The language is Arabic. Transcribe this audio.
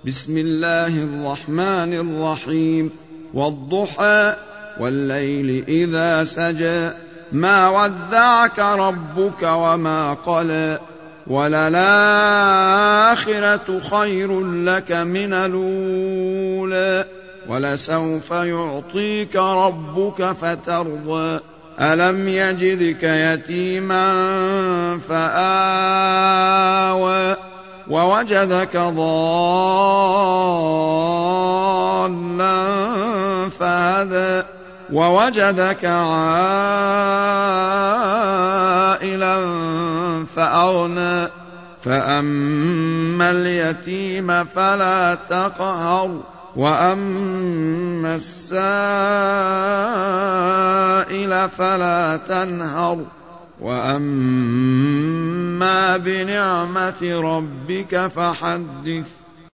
بسم الله الرحمن الرحيم. والضحى والليل إذا سجى ما ودعك ربك وما قلى وللآخرة خير لك من الأولى ولسوف يعطيك ربك فترضى ألم يجدك يتيما فآوى ووجدك ضالا فهدى ووجدك عائلا فأغنى فأما اليتيم فلا تقهر وأما السائل فلا تنهر وأما بنعمة ربك فحدث.